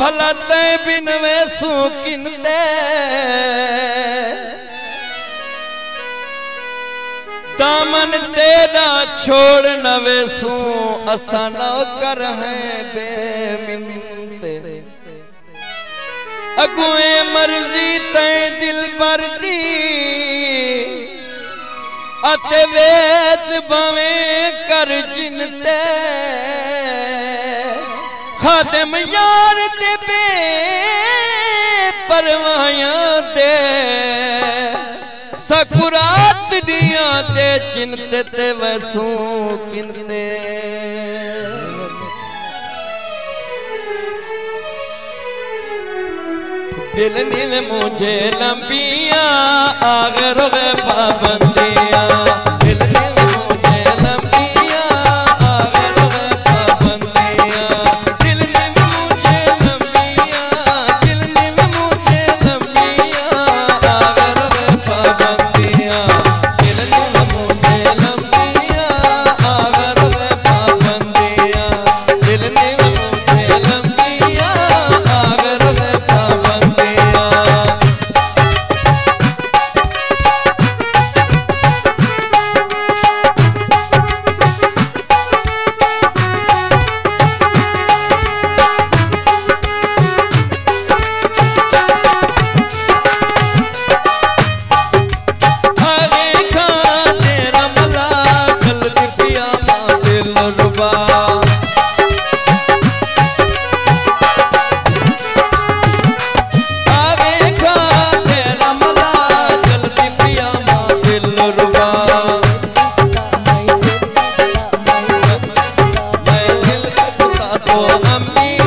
भला ते बिन वैसू किनते दामन तेरा छोड़ न वैसू असा नौकर है बेमिनते अगुए मर्जी ते दिल पर दी अते वेच बवे कर जिनते खादम यार ते बे परवाया दे सकुरात दिया ते चिंते ते वैसू किनते दिल नील मुझे लंबिया आगर पाबंदिया दिल नील मुझे लंबिया आगर पाबंदिया दिल नील मुझे लंबिया दिल नील मुझे लंबिया आगर पाबंदिया दिल नील मुझे लंबिया आगर पाबंदिया दिल नील मुझे लंबिया आगर पाबंदिया I'm